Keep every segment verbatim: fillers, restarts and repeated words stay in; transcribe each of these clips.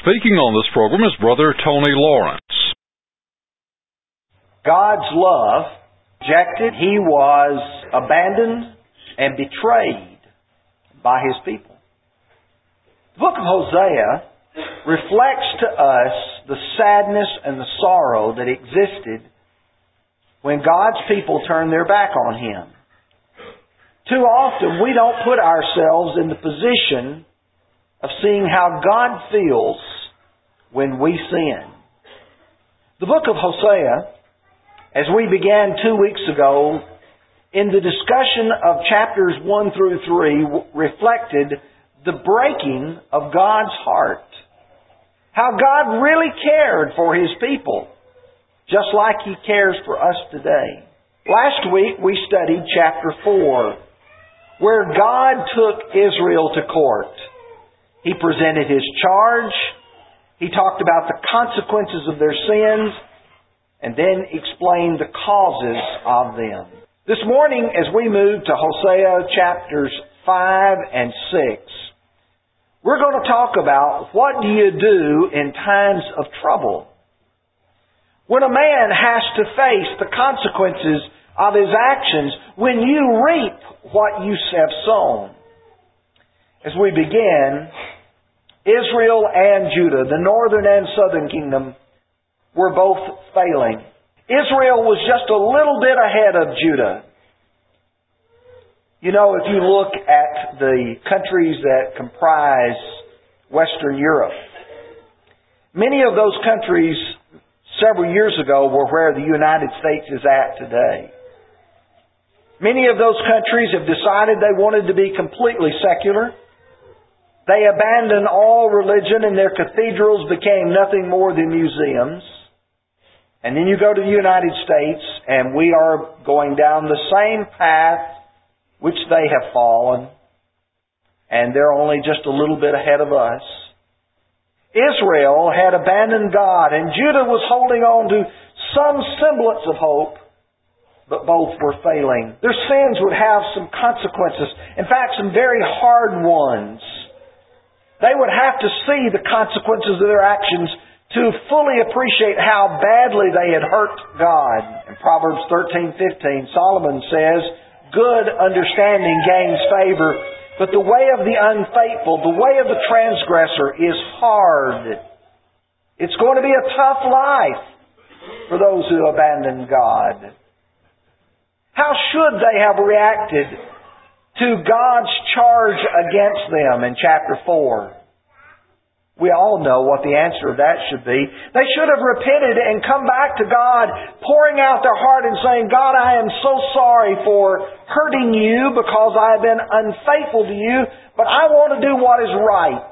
Speaking on this program is Brother Tony Lawrence. God's love, rejected, He was abandoned and betrayed by His people. The book of Hosea reflects to us the sadness and the sorrow that existed when God's people turned their back on Him. Too often we don't put ourselves in the position of seeing how God feels when we sin. The book of Hosea, as we began two weeks ago, in the discussion of chapters one through three, reflected the breaking of God's heart. How God really cared for His people, just like He cares for us today. Last week we studied chapter four, where God took Israel to court. He presented His charge. He talked about the consequences of their sins, and then explained the causes of them. This morning, as we move to Hosea chapters five and six, we're going to talk about what do you do in times of trouble. When a man has to face the consequences of his actions, when you reap what you have sown. As we begin, Israel and Judah, the northern and southern kingdom, were both failing. Israel was just a little bit ahead of Judah. You know, if you look at the countries that comprise Western Europe, many of those countries several years ago were where the United States is at today. Many of those countries have decided they wanted to be completely secular. They abandoned all religion and their cathedrals became nothing more than museums. And then you go to the United States and we are going down the same path which they have fallen. And they're only just a little bit ahead of us. Israel had abandoned God and Judah was holding on to some semblance of hope, but both were failing. Their sins would have some consequences. In fact, some very hard ones. They would have to see the consequences of their actions to fully appreciate how badly they had hurt God. In Proverbs thirteen fifteen, Solomon says, "Good understanding gains favor, but the way of the unfaithful, the way of the transgressor is hard." It's going to be a tough life for those who abandon God. How should they have reacted to God's charge against them in chapter four? We all know what the answer of that should be. They should have repented and come back to God, pouring out their heart and saying, "God, I am so sorry for hurting you because I have been unfaithful to you, but I want to do what is right."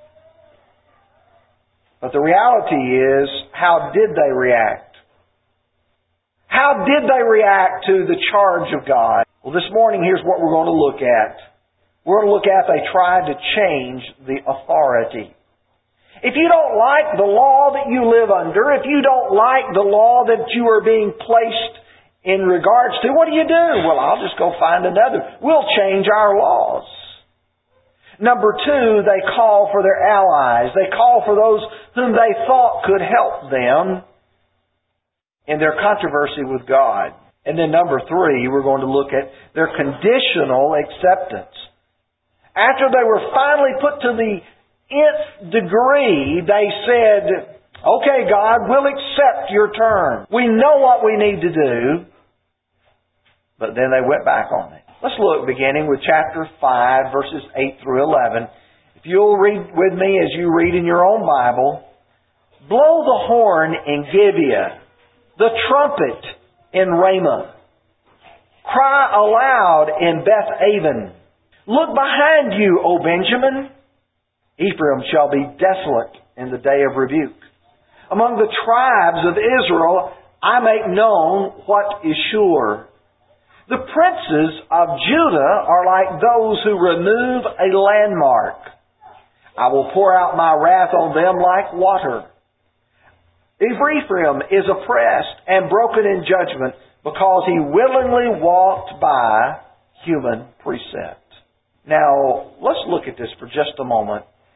But the reality is, how did they react? How did they react to the charge of God? Well, this morning, here's what we're going to look at. We're going to look at they tried to change the authority. If you don't like the law that you live under, if you don't like the law that you are being placed in regards to, what do you do? Well, I'll just go find another. We'll change our laws. Number two, they call for their allies. They call for those whom they thought could help them in their controversy with God. And then number three, we're going to look at their conditional acceptance. After they were finally put to the nth degree, they said, "Okay, God, we'll accept your term. We know what we need to do." But then they went back on it. Let's look beginning with chapter five, verses eight through eleven. If you'll read with me as you read in your own Bible. "Blow the horn in Gibeah, the trumpet in Ramah. Cry aloud in Beth-aven. Look behind you, O Benjamin. Ephraim shall be desolate in the day of rebuke. Among the tribes of Israel I make known what is sure. The princes of Judah are like those who remove a landmark. I will pour out my wrath on them like water. Ephraim is oppressed and broken in judgment because he willingly walked by human precept." Now, let's look at this for just a moment.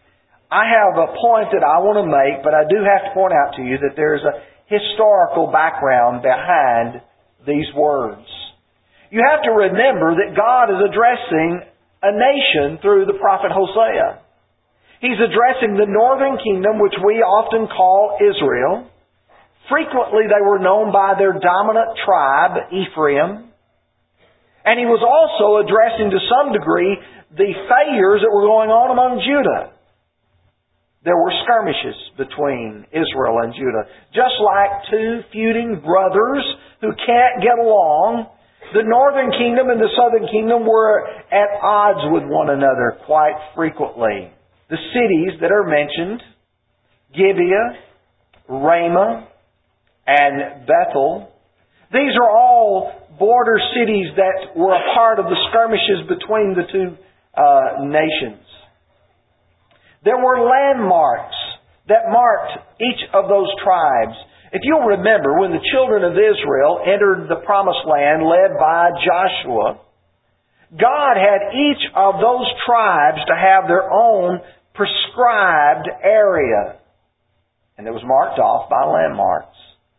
I have a point that I want to make, but I do have to point out to you that there's a historical background behind these words. You have to remember that God is addressing a nation through the prophet Hosea. He's addressing the northern kingdom, which we often call Israel. Frequently they were known by their dominant tribe, Ephraim. And he was also addressing to some degree the failures that were going on among Judah. There were skirmishes between Israel and Judah. Just like two feuding brothers who can't get along, the northern kingdom and the southern kingdom were at odds with one another quite frequently. The cities that are mentioned, Gibeah, Ramah, and Bethel, these are all border cities that were a part of the skirmishes between the two uh, nations. There were landmarks that marked each of those tribes. If you'll remember, when the children of Israel entered the Promised Land led by Joshua, God had each of those tribes to have their own prescribed area. And it was marked off by landmarks.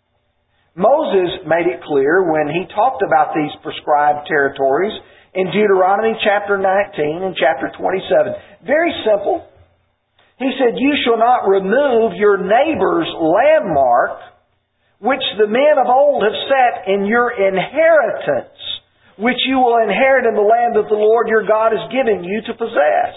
Moses made it clear when he talked about these prescribed territories in Deuteronomy chapter nineteen and chapter twenty-seven. Very simple. He said, "You shall not remove your neighbor's landmark, which the men of old have set in your inheritance, which you will inherit in the land that the Lord your God is giving you to possess."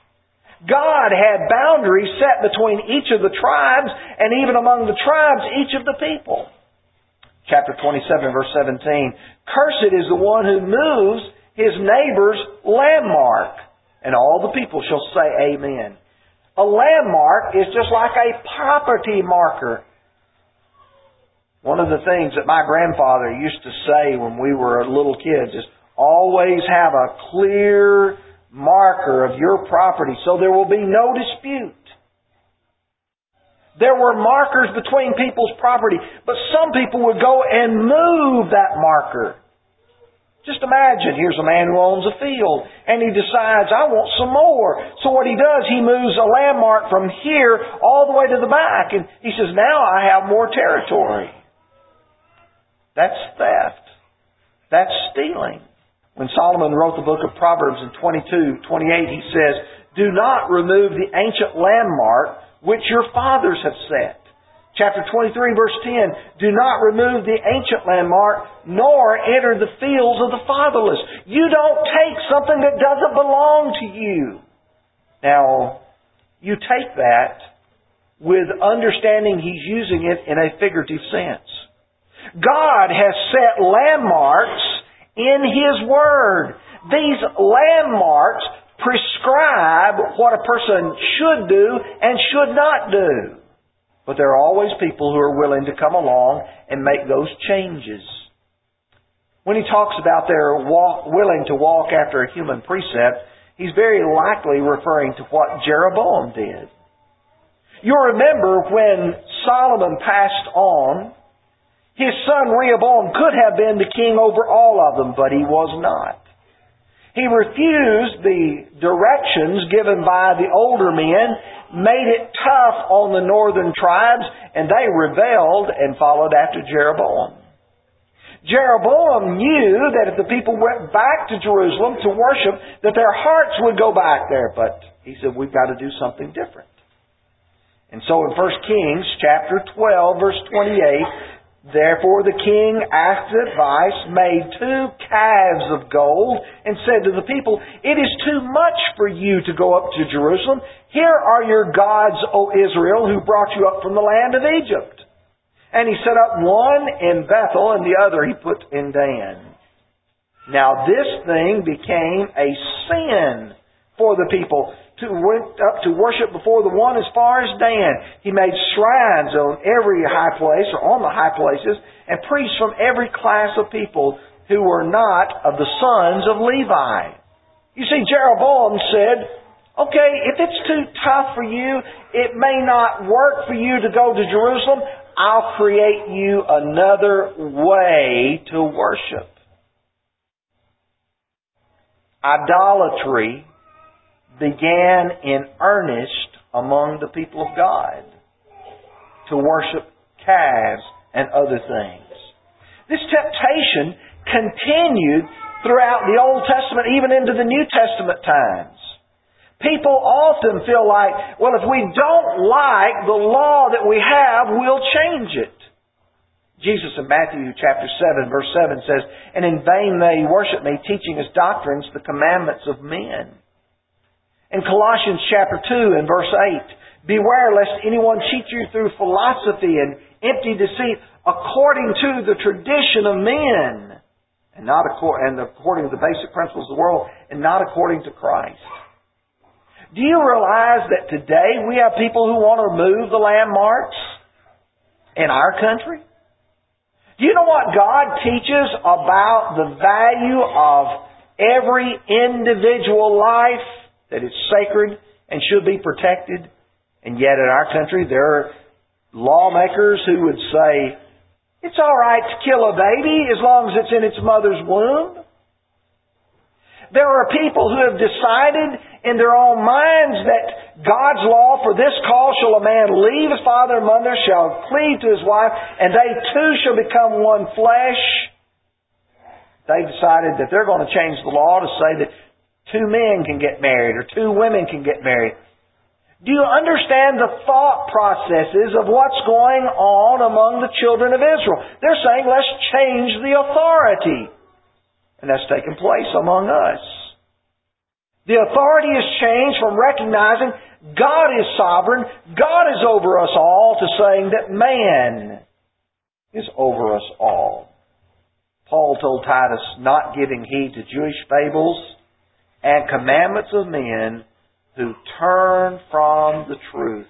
God had boundaries set between each of the tribes, and even among the tribes, each of the people. Chapter twenty-seven, verse seventeen, "Cursed is the one who moves his neighbor's landmark." And all the people shall say, Amen. A landmark is just like a property marker. One of the things that my grandfather used to say when we were little kids is, always have a clear marker of your property so there will be no dispute. There were markers between people's property, but some people would go and move that marker. Just imagine, here's a man who owns a field, and he decides, I want some more. So what he does, he moves a landmark from here all the way to the back, and he says, now I have more territory. That's theft. That's stealing. When Solomon wrote the book of Proverbs in twenty-two, twenty-eight, he says, "Do not remove the ancient landmark which your fathers have set." Chapter twenty-three, verse ten, "Do not remove the ancient landmark, nor enter the fields of the fatherless." You don't take something that doesn't belong to you. Now, you take that with understanding He's using it in a figurative sense. God has set landmarks in His Word. These landmarks prescribe what a person should do and should not do. But there are always people who are willing to come along and make those changes. When he talks about they're walk, willing to walk after a human precept, he's very likely referring to what Jeroboam did. You'll remember when Solomon passed on, his son Rehoboam could have been the king over all of them, but he was not. He refused the directions given by the older men, made it tough on the northern tribes, and they rebelled and followed after Jeroboam. Jeroboam knew that if the people went back to Jerusalem to worship, that their hearts would go back there. But he said, we've got to do something different. And so in First Kings chapter twelve, verse twenty-eight, therefore the king asked advice, made two calves of gold, and said to the people, it is too much for you to go up to Jerusalem. Here are your gods, O Israel, who brought you up from the land of Egypt. And he set up one in Bethel, and the other he put in Dan. Now this thing became a sin for the people, to went up to worship before the one as far as Dan. He made shrines on every high place, or on the high places, and priests from every class of people who were not of the sons of Levi. You see, Jeroboam said, okay, if it's too tough for you, it may not work for you to go to Jerusalem, I'll create you another way to worship. Idolatry began in earnest among the people of God to worship calves and other things. This temptation continued throughout the Old Testament, even into the New Testament times. People often feel like, well, if we don't like the law that we have, we'll change it. Jesus in Matthew chapter seven, verse seven says, "And in vain they worship me, teaching as doctrines the commandments of men." In Colossians chapter two and verse eight, "Beware lest anyone cheat you through philosophy and empty deceit, according to the tradition of men, and not according, and according to the basic principles of the world, and not according to Christ." Do you realize that today we have people who want to remove the landmarks in our country? Do you know what God teaches about the value of every individual life, that is sacred and should be protected? And yet in our country there are lawmakers who would say, it's all right to kill a baby as long as it's in its mother's womb. There are people who have decided in their own minds that God's law, for this cause shall a man leave his father and mother, shall cleave to his wife, and they two shall become one flesh. They've decided that they're going to change the law to say that two men can get married or two women can get married. Do you understand the thought processes of what's going on among the children of Israel? They're saying, let's change the authority. And that's taken place among us. The authority has changed from recognizing God is sovereign, God is over us all, to saying that man is over us all. Paul told Titus, not giving heed to Jewish fables and commandments of men who turn from the truth.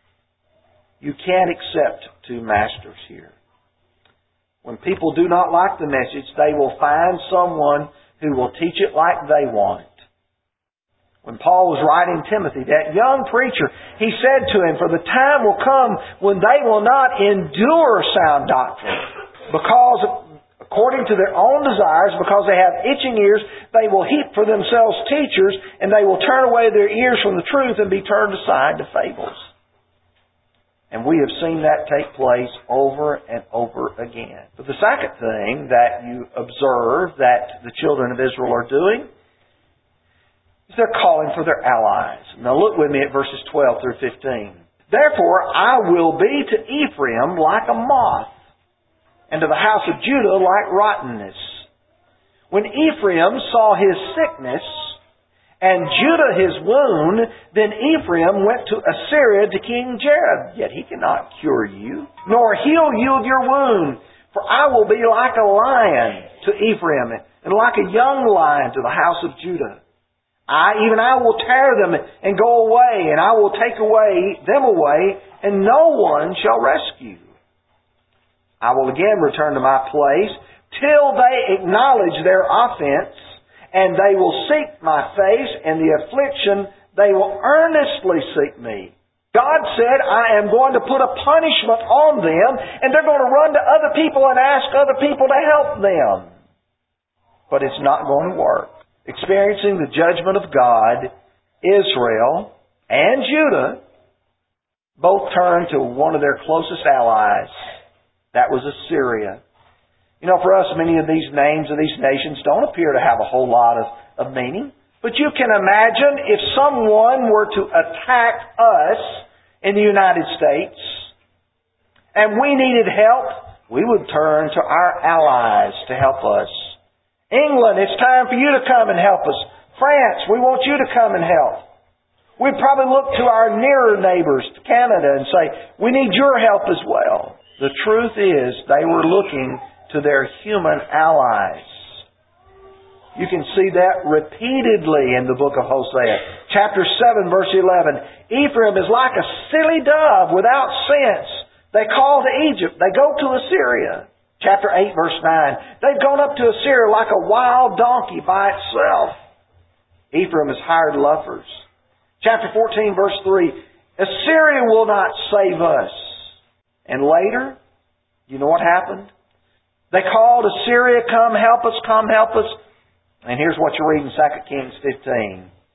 You can't accept two masters here. When people do not like the message, they will find someone who will teach it like they want. When Paul was writing Timothy, that young preacher, he said to him, for the time will come when they will not endure sound doctrine, because according to their own desires, because they have itching ears, they will heap for themselves teachers, and they will turn away their ears from the truth and be turned aside to fables. And we have seen that take place over and over again. But the second thing that you observe that the children of Israel are doing is they're calling for their allies. Now look with me at verses twelve through fifteen. Therefore I will be to Ephraim like a moth, and to the house of Judah like rottenness. When Ephraim saw his sickness, and Judah his wound, then Ephraim went to Assyria to King Jareb. Yet he cannot cure you, nor heal you of your wound. For I will be like a lion to Ephraim, and like a young lion to the house of Judah. I, even I will tear them and go away, and I will take away them away, and no one shall rescue. I will again return to my place, till they acknowledge their offense, and they will seek my face, and the affliction they will earnestly seek me. God said, I am going to put a punishment on them, and they're going to run to other people and ask other people to help them. But it's not going to work. Experiencing the judgment of God, Israel and Judah both turned to one of their closest allies. That was Assyria. You know, for us, many of these names of these nations don't appear to have a whole lot of, of meaning. But you can imagine if someone were to attack us in the United States and we needed help, we would turn to our allies to help us. England, it's time for you to come and help us. France, we want you to come and help. We'd probably look to our nearer neighbors, to Canada, and say, we need your help as well. The truth is, they were looking to their human allies. You can see that repeatedly in the book of Hosea. Chapter seven, verse eleven. Ephraim is like a silly dove without sense. They call to Egypt. They go to Assyria. Chapter eight, verse nine. They've gone up to Assyria like a wild donkey by itself. Ephraim has hired luffers. Chapter fourteen, verse three. Assyria will not save us. And later, you know what happened? They called Assyria, come help us, come help us. And here's what you read in Second Kings fifteen.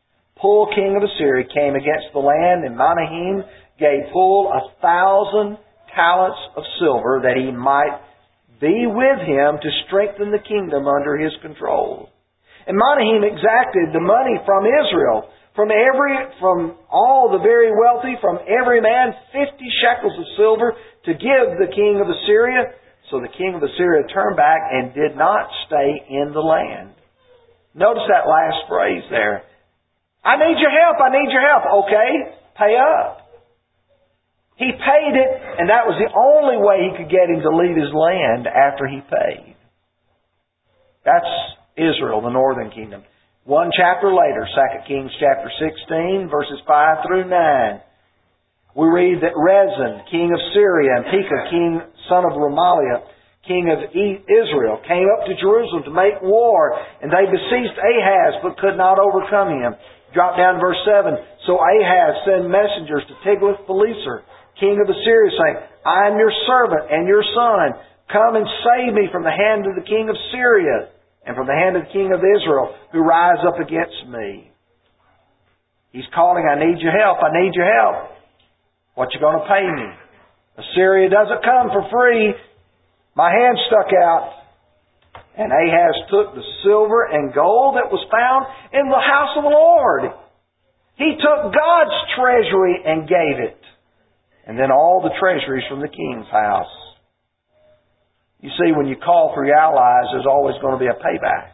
Pul, king of Assyria, came against the land, and Menahem gave Pul a thousand talents of silver that he might be with him to strengthen the kingdom under his control. And Menahem exacted the money from Israel, from every, from all the very wealthy, from every man, fifty shekels of silver to give the king of Assyria. So the king of Assyria turned back and did not stay in the land. Notice that last phrase there. I need your help, I need your help. Okay, pay up. He paid it, and that was the only way he could get him to leave his land after he paid. That's Israel, the northern kingdom. One chapter later, Second Kings chapter sixteen, verses five through nine, we read that Rezin, king of Syria, and Pekah, king, son of Remaliah, king of Israel, came up to Jerusalem to make war, and they besieged Ahaz, but could not overcome him. Drop down to verse seven. So Ahaz sent messengers to Tiglath-Pileser, king of Assyria, saying, I am your servant and your son. Come and save me from the hand of the king of Syria and from the hand of the king of Israel, who rise up against me. He's calling, I need your help, I need your help. What you going to pay me? Assyria doesn't come for free. My hand stuck out. And Ahaz took the silver and gold that was found in the house of the Lord. He took God's treasury and gave it. And then all the treasuries from the king's house. You see, when you call for your allies, there's always going to be a payback.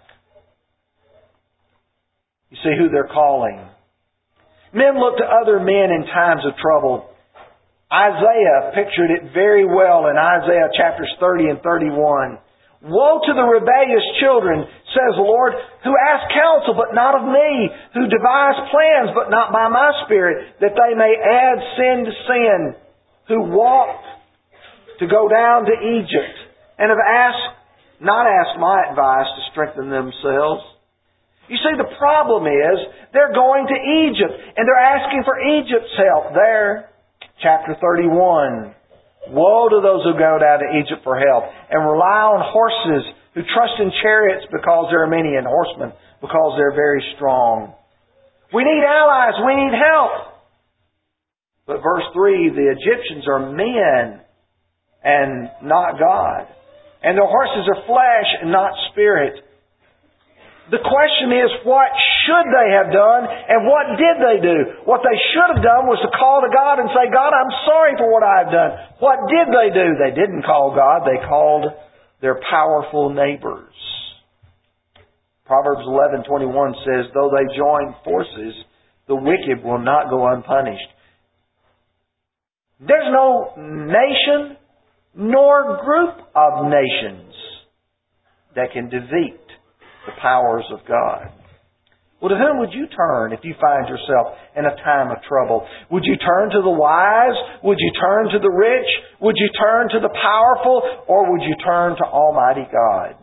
You see who they're calling. Men look to other men in times of trouble. Isaiah pictured it very well in Isaiah chapters thirty and thirty-one. Woe to the rebellious children, says the Lord, who ask counsel, but not of me, who devise plans, but not by my Spirit, that they may add sin to sin, who walk to go down to Egypt, and have asked, not asked my advice to strengthen themselves. You see, the problem is, they're going to Egypt, and they're asking for Egypt's help there. Chapter thirty-one. Woe to those who go down to Egypt for help and rely on horses, who trust in chariots because there are many, and horsemen because they're very strong. We need allies. We need help. But verse three, the Egyptians are men and not God. And their horses are flesh and not spirit. The question is, what should they have done and what did they do? What they should have done was to call to God and say, God, I'm sorry for what I've done. What did they do? They didn't call God. They called their powerful neighbors. Proverbs eleven twenty-one says, though they join forces, the wicked will not go unpunished. There's no nation nor group of nations that can defeat the powers of God. Well, to whom would you turn if you find yourself in a time of trouble? Would you turn to the wise? Would you turn to the rich? Would you turn to the powerful? Or would you turn to Almighty God?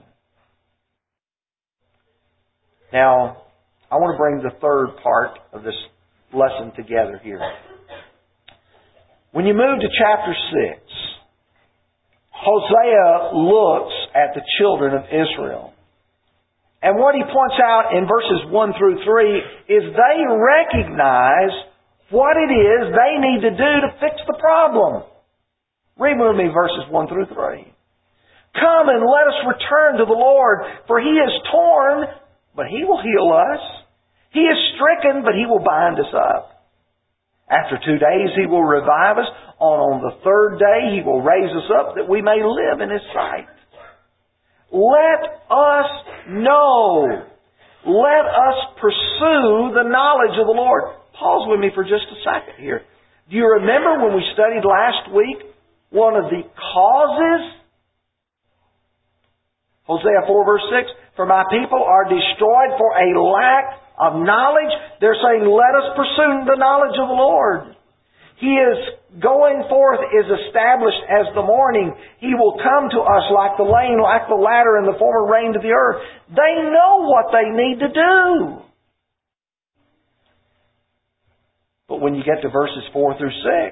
Now, I want to bring the third part of this lesson together here. When you move to chapter six, Hosea looks at the children of Israel. And what he points out in verses one through three is they recognize what it is they need to do to fix the problem. Read with me verses one through three. Come and let us return to the Lord, for He is torn, but He will heal us. He is stricken, but He will bind us up. After two days He will revive us. On, on the third day He will raise us up that we may live in His sight. Let us know. Let us pursue the knowledge of the Lord. Pause with me for just a second here. Do you remember when we studied last week one of the causes? Hosea four verse six. For my people are destroyed for a lack of knowledge. They're saying, let us pursue the knowledge of the Lord. He is going forth, is established as the morning. He will come to us like the rain, like the latter and the former rain to the earth. They know what they need to do. But when you get to verses four through six,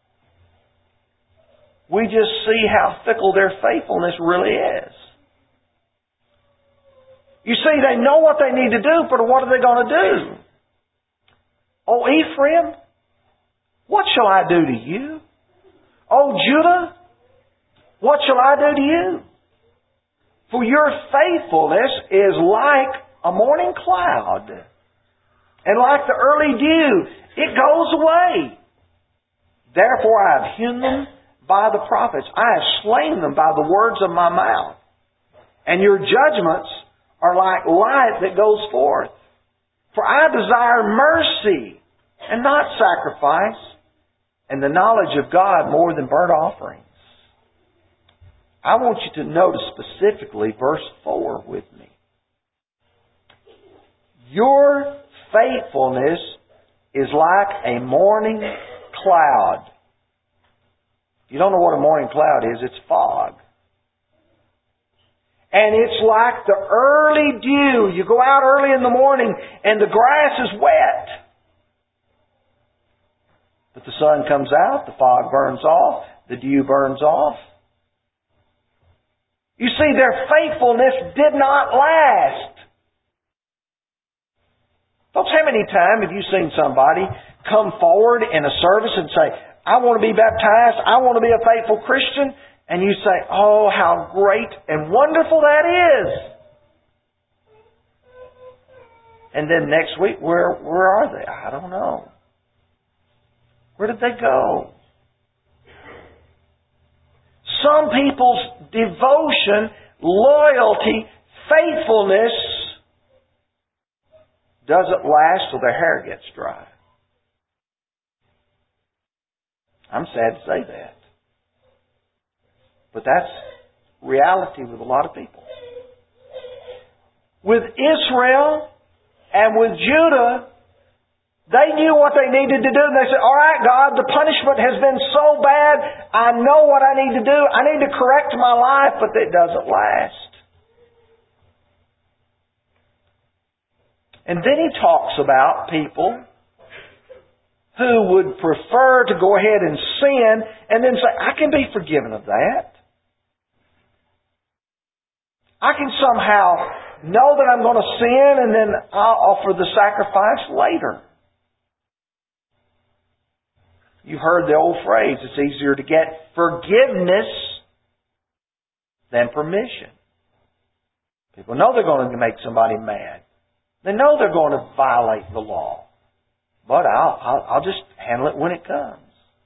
we just see how fickle their faithfulness really is. You see, they know what they need to do, but what are they going to do? O Ephraim, what shall I do to you? O Judah, what shall I do to you? For your faithfulness is like a morning cloud, and like the early dew, it goes away. Therefore I have hewn them by the prophets. I have slain them by the words of my mouth. And your judgments are like light that goes forth. For I desire mercy and not sacrifice, and the knowledge of God more than burnt offerings. I want you to notice specifically verse four with me. Your faithfulness is like a morning cloud. If you don't know what a morning cloud is, it's fog. And it's like the early dew. You go out early in the morning and the grass is wet. But the sun comes out, the fog burns off, the dew burns off. You see, their faithfulness did not last. Folks, how many times have you seen somebody come forward in a service and say, I want to be baptized, I want to be a faithful Christian, and you say, oh, how great and wonderful that is. And then next week, where, where are they? I don't know. Where did they go? Some people's devotion, loyalty, faithfulness doesn't last till their hair gets dry. I'm sad to say that. But that's reality with a lot of people. With Israel and with Judah, they knew what they needed to do. And they said, all right, God, the punishment has been so bad. I know what I need to do. I need to correct my life, but it doesn't last. And then he talks about people who would prefer to go ahead and sin and then say, I can be forgiven of that. I can somehow know that I'm going to sin and then I'll offer the sacrifice later. You've heard the old phrase, it's easier to get forgiveness than permission. People know they're going to make somebody mad. They know they're going to violate the law. But I'll, I'll, I'll just handle it when it comes.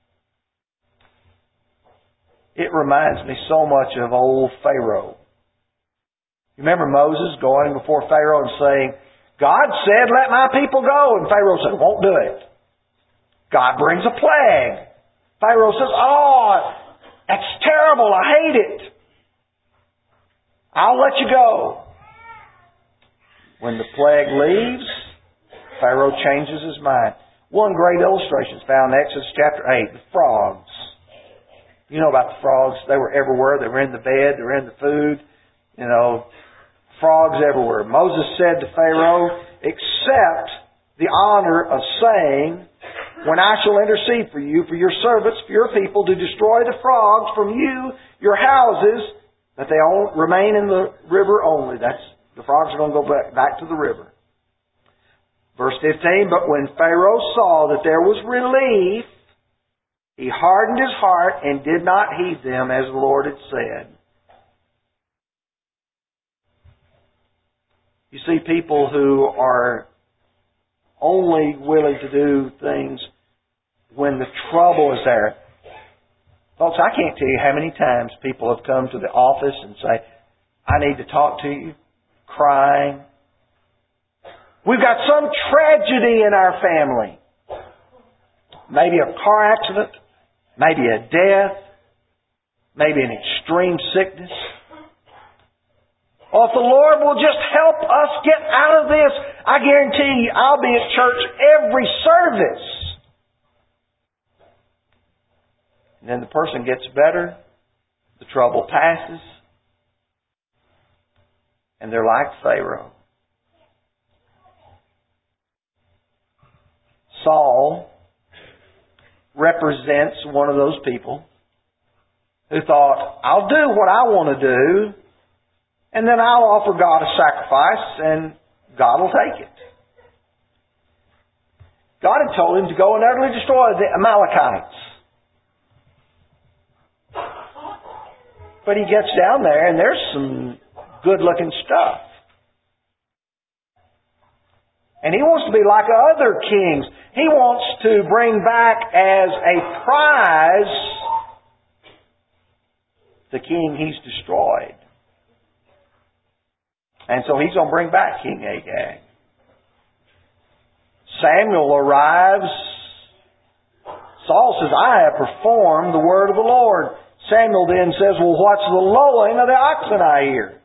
It reminds me so much of old Pharaoh. You remember Moses going before Pharaoh and saying, God said, let my people go. And Pharaoh said, won't do it. God brings a plague. Pharaoh says, oh, that's terrible. I hate it. I'll let you go. When the plague leaves, Pharaoh changes his mind. One great illustration is found in Exodus chapter eight, the frogs. You know about the frogs. They were everywhere. They were in the bed. They were in the food. You know, frogs everywhere. Moses said to Pharaoh, accept the honor of saying, when I shall intercede for you, for your servants, for your people, to destroy the frogs from you, your houses, that they all remain in the river only. That's the frogs are going to go back, back to the river. Verse fifteen, but when Pharaoh saw that there was relief, he hardened his heart and did not heed them as the Lord had said. You see people who are only willing to do things when the trouble is there. Folks, I can't tell you how many times people have come to the office and say, I need to talk to you, crying. We've got some tragedy in our family. Maybe a car accident, maybe a death, maybe an extreme sickness. Or if the Lord will just help us get out of this, I guarantee you I'll be at church every service. And then the person gets better, the trouble passes, and they're like Pharaoh. Saul represents one of those people who thought, I'll do what I want to do, and then I'll offer God a sacrifice, and God will take it. God had told him to go and utterly destroy the Amalekites. But he gets down there and there's some good-looking stuff. And he wants to be like other kings. He wants to bring back as a prize the king he's destroyed. And so he's going to bring back King Agag. Samuel arrives. Saul says, I have performed the word of the Lord. Samuel then says, well, what's the lowing of the oxen I hear?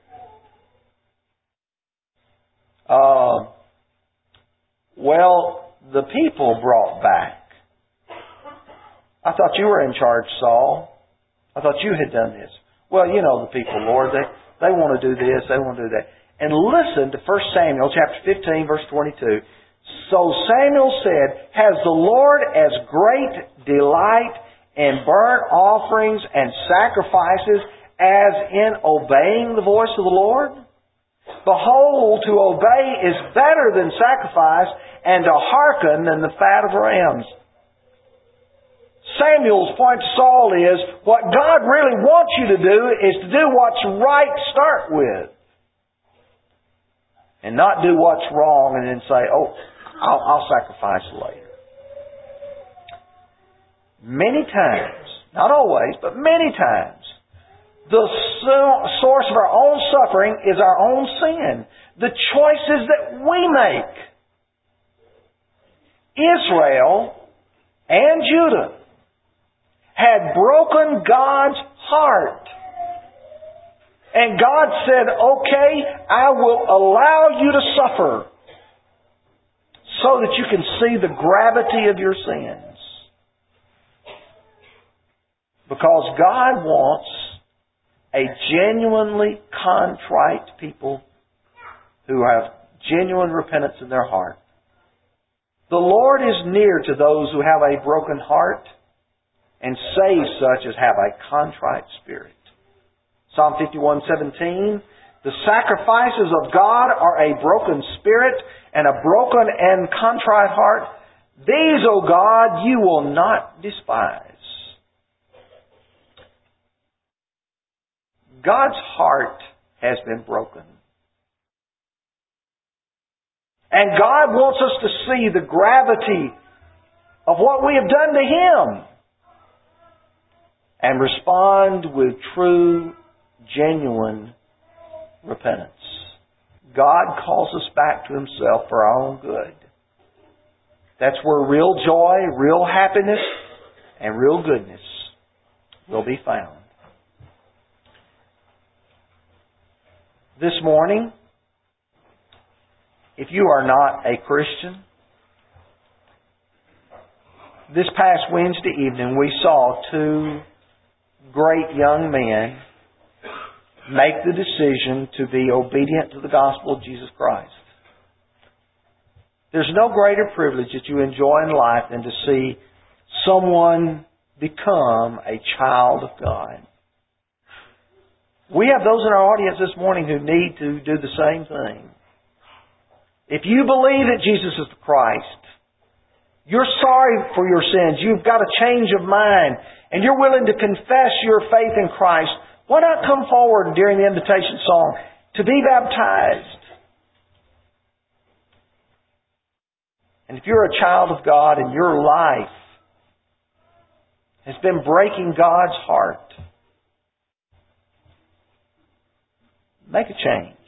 Uh, well, the people brought back. I thought you were in charge, Saul. I thought you had done this. Well, you know the people, Lord. They, they want to do this. They want to do that. And listen to First Samuel chapter fifteen, verse twenty-two. So Samuel said, has the Lord as great delight in burnt offerings and sacrifices as in obeying the voice of the Lord? Behold, to obey is better than sacrifice, and to hearken than the fat of rams. Samuel's point to Saul is, what God really wants you to do is to do what's right to start with. And not do what's wrong and then say, oh, I'll, I'll sacrifice later. Many times, not always, but many times, the source of our own suffering is our own sin. The choices that we make. Israel and Judah had broken God's heart. And God said, okay, I will allow you to suffer so that you can see the gravity of your sins. Because God wants a genuinely contrite people who have genuine repentance in their heart. The Lord is near to those who have a broken heart and saves such as have a contrite spirit. Psalm fifty-one seventeen, the sacrifices of God are a broken spirit and a broken and contrite heart. These, O God, you will not despise. God's heart has been broken. And God wants us to see the gravity of what we have done to Him and respond with true, genuine repentance. God calls us back to Himself for our own good. That's where real joy, real happiness, and real goodness will be found. This morning, if you are not a Christian, this past Wednesday evening we saw two great young men make the decision to be obedient to the gospel of Jesus Christ. There's no greater privilege that you enjoy in life than to see someone become a child of God. We have those in our audience this morning who need to do the same thing. If you believe that Jesus is the Christ, you're sorry for your sins, you've got a change of mind, and you're willing to confess your faith in Christ, why not come forward during the invitation song to be baptized? And if you're a child of God and your life has been breaking God's heart, make a change.